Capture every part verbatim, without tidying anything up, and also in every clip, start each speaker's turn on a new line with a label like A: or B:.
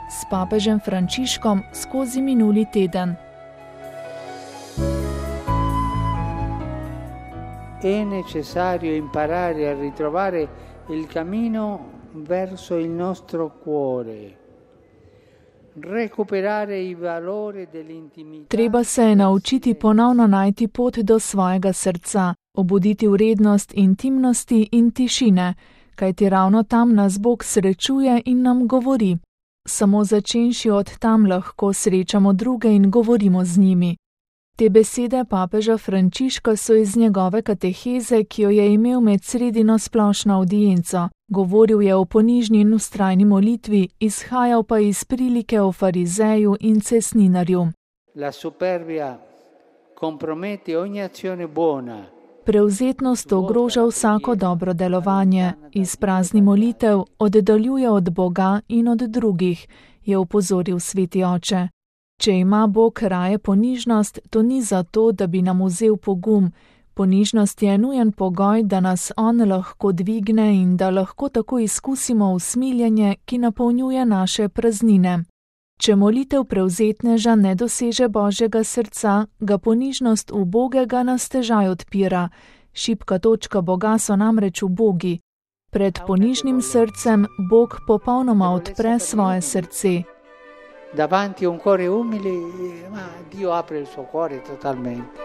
A: s papežem Frančiškom skozi minuli teden.
B: È necessario imparare a ritrovare il cammino verso il nostro cuore. Recuperare i valori dell'intimità.
A: Treba se je naučiti ponovno najti pot do svojega srca, obuditi vrednost intimnosti in tišine, kajti ravno tam nas Bog srečuje in nam govori. Samo začenši od tam lahko srečamo druge in govorimo z njimi. Te besede papeža Frančiška so iz njegove kateheze, ki jo je imel med sredino splošno avdienco. Govoril je o ponižni in vztrajni molitvi, izhajal pa iz prilike o farizeju in cestninarju.
B: La superbia compromette ogni azione buona.
A: Prevzetnost ogroža vsako dobro delovanje, izprazni molitev, oddaljuje od Boga in od drugih, je opozoril sveti oče. Če ima Bog raje ponižnost, to ni zato, da bi nam vzel pogum. Ponižnost je nujen pogoj, da nas on lahko dvigne in da lahko tako izkusimo usmiljenje, ki napolnjuje naše praznine. Če molitev prevzetneža ne doseže Božjega srca, ga ponižnost ubogega nas težaj odpira. Šibka točka Boga so namreč ubogi. Pred ponižnim srcem Bog popolnoma odpre svoje srce.
B: Davanti a un cuore umile, ma Dio apre il suo cuore totalmente.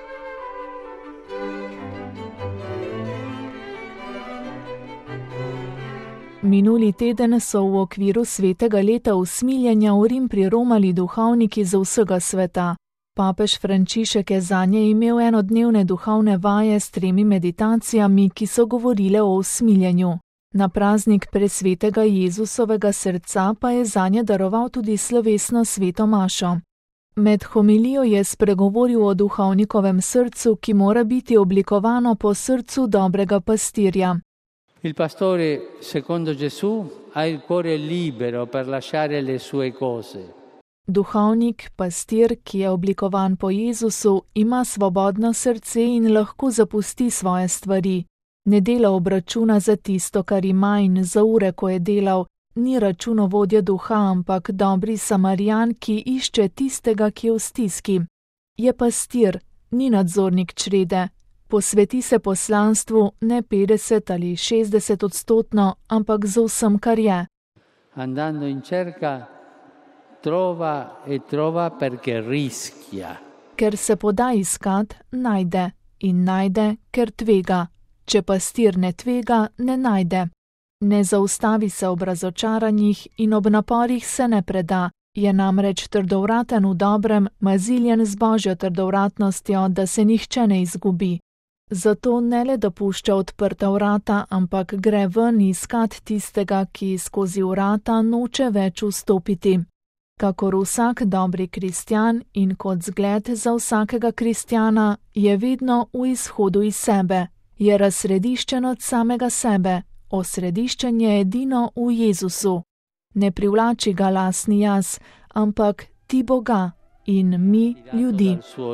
A: Minuli teden so v okviru svetega leta usmiljenja v Rim priromali duhovniki z vsega sveta. Papež Frančišek je zanje imel enodnevne duhovne vaje s tremi meditacijami, ki so govorile o usmiljenju. Na praznik presvetega Jezusovega srca pa je zanje daroval tudi slovesno sveto mašo. Med homilijo je spregovoril o duhovnikovem srcu, ki mora biti oblikovano po srcu dobrega pastirja.
B: Il pastore, secondo Gesù, ha il cuore libero per lasciare le sue cose.
A: Duhovnik, pastir, ki je oblikovan po Jezusu, ima svobodno srce in lahko zapusti svoje stvari. Ne dela obračuna za tisto, kar ima in za ure, ko je delal. Ni računovodja duha, ampak dobri Samarijan, ki išče tistega, ki je v stiski. Je pastir, ni nadzornik črede. Posveti se poslanstvu ne petdeset ali šestdeset odstotno, ampak z vsem, kar je.
B: Andando in cerca, trova e trova perché rischia.
A: Ker se poda iskat, najde. In najde, ker tvega. Če pastir ne tvega, ne najde. Ne zaustavi se ob razočaranjih in ob naporih se ne preda. Je namreč trdovraten v dobrem, maziljen z Božjo trdovratnostjo, da se nihče ne izgubi. Zato ne le dopušča odprta vrata, ampak gre ven iskat tistega, ki skozi vrata noče več vstopiti. Kakor vsak dobri kristjan in kot zgled za vsakega kristjana, je vedno v izhodu iz sebe. Je razsrediščen od samega sebe, osrediščen je edino v Jezusu. Ne privlači ga lastni jaz, ampak ti Boga in mi ljudi.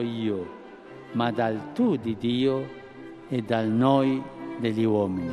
B: Ma dal tu di Dio e dal noi degli uomini.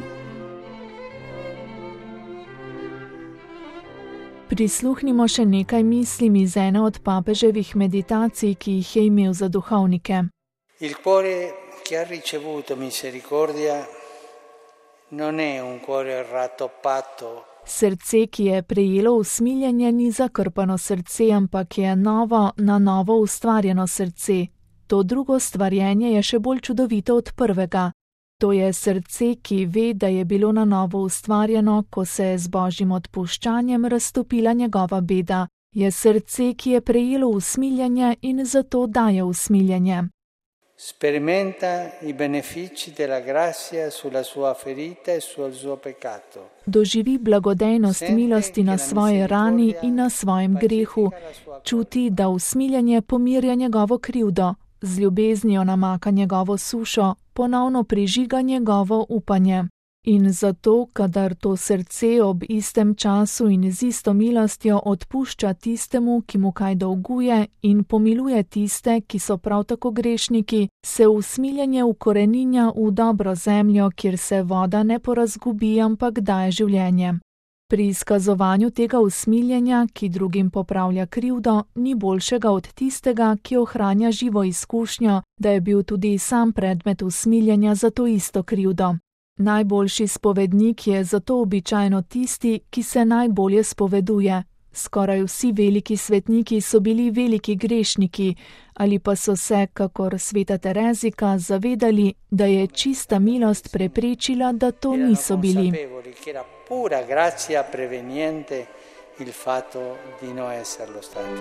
A: Prisluhnimo še nekaj mislim iz ene od papeževih meditacij, ki jih je imel za duhovnike.
B: Il cuore che ha ricevuto misericordia non è un cuore rattoppato.
A: Srce, ki je prejelo usmiljenje, ni zakrpano srce, ampak je novo, na novo ustvarjeno srce. To drugo stvarjenje je še bolj čudovito od prvega. To je srce, ki ve, da je bilo na novo ustvarjeno, ko se je z Božjim odpuščanjem raztopila njegova beda. Je srce, ki je prejelo usmiljenje in zato daje usmiljenje.
B: Sperimenta i benefici della grazia sulla sua ferita e sul suo peccato.
A: Doživi blagodejnost milosti na svoji rani in na svojem grehu. Čuti, da usmiljenje pomirja njegovo krivdo, z ljubeznijo namaka njegovo sušo, ponovno prižiga njegovo upanje. In zato, kadar to srce ob istem času in z isto milostjo odpušča tistemu, ki mu kaj dolguje, in pomiluje tiste, ki so prav tako grešniki, se usmiljenje ukoreninja v dobro zemljo, kjer se voda ne porazgubi, ampak daje življenje. Pri izkazovanju tega usmiljenja, ki drugim popravlja krivdo, ni boljšega od tistega, ki ohranja živo izkušnjo, da je bil tudi sam predmet usmiljenja za to isto krivdo. Najboljši spovednik je zato običajno tisti, ki se najbolje spoveduje. Skoraj vsi veliki svetniki so bili veliki grešniki, ali pa so se, kakor sveta Terezika, zavedali, da je čista milost preprečila, da to niso bili.
B: Pura grazia preveniente il fatto di non esserlo stati.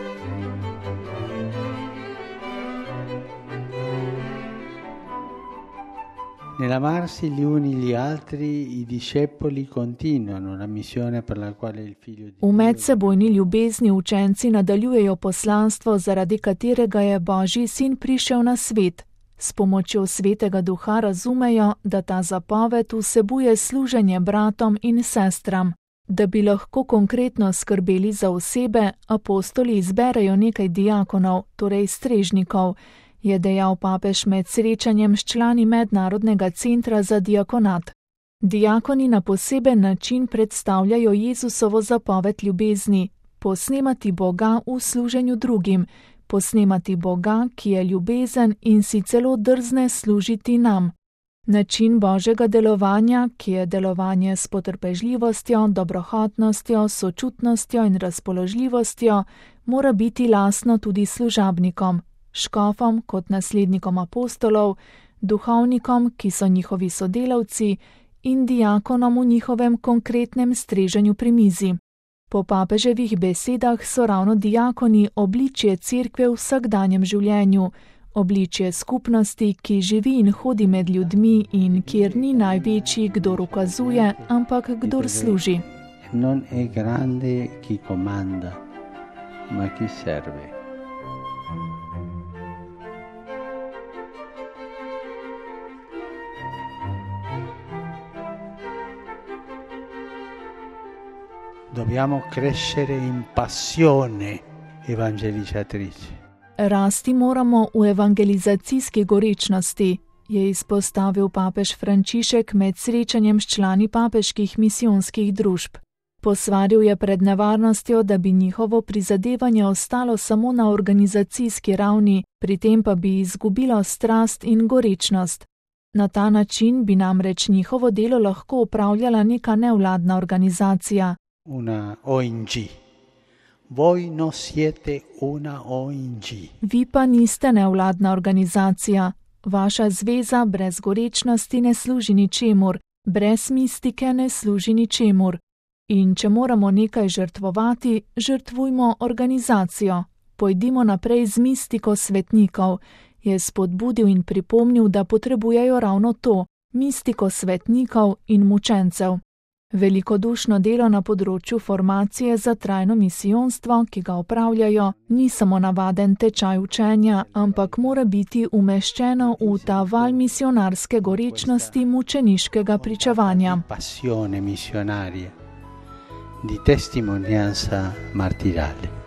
B: Nell'amarsi gli uni gli altri, i discepoli continuano la missione per la quale il figlio di Dio.
A: V medsebojni ljubezni učenci nadaljujejo poslanstvo, zaradi katerega je Božji sin prišel na svet. S pomočjo Svetega Duha razumejo, da ta zapoved vsebuje služenje bratom in sestram. Da bi lahko konkretno skrbeli za osebe, apostoli izberejo nekaj diakonov, torej strežnikov, je dejal papež med srečanjem s člani Mednarodnega centra za diakonat. Diakoni na poseben način predstavljajo Jezusovo zapoved ljubezni, posnemati Boga v služenju drugim, posnemati Boga, ki je ljubezen in si celo drzne služiti nam. Način Božjega delovanja, ki je delovanje s potrpežljivostjo, dobrohotnostjo, sočutnostjo in razpoložljivostjo, mora biti lastno tudi služabnikom, škofom kot naslednikom apostolov, duhovnikom, ki so njihovi sodelavci, in diakonom v njihovem konkretnem streženju pri mizi. Po papeževih besedah so ravno diakoni obličje cerkve v vsakdanjem življenju, obličje skupnosti, ki živi in hodi med ljudmi in kjer ni največji, kdor ukazuje, ampak kdor služi.
B: Non è grande chi comanda, ma chi serve. Dobbiamo crescere in passione evangelizzatrice.
A: Rasti moramo v evangelizacijski gorečnosti, je izpostavil papež Frančišek med srečanjem s člani papeških misijonskih družb. Posvaril je pred nevarnostjo, da bi njihovo prizadevanje ostalo samo na organizacijski ravni, pri tem pa bi izgubilo strast in gorečnost. Na ta način bi namreč njihovo delo lahko upravljala neka nevladna organizacija.
B: Una O N G. Voi non siete una O N G.
A: Vi pa niste nevladna organizacija. Vaša zveza brez gorečnosti ne služi ničemur, brez mistike ne služi ničemur. In če moramo nekaj žrtvovati, žrtvujmo organizacijo. Pojdimo naprej z mistiko svetnikov, je spodbudil in pripomnil, da potrebujejo ravno to, mistiko svetnikov in mučencev. Velikodušno delo na področju formacije za trajno misijonstvo, ki ga opravljajo, ni samo navaden tečaj učenja, ampak mora biti umeščeno v ta val misionarske gorečnosti mučeniškega pričevanja.
B: Passione missionaria, di testimonianza martirale.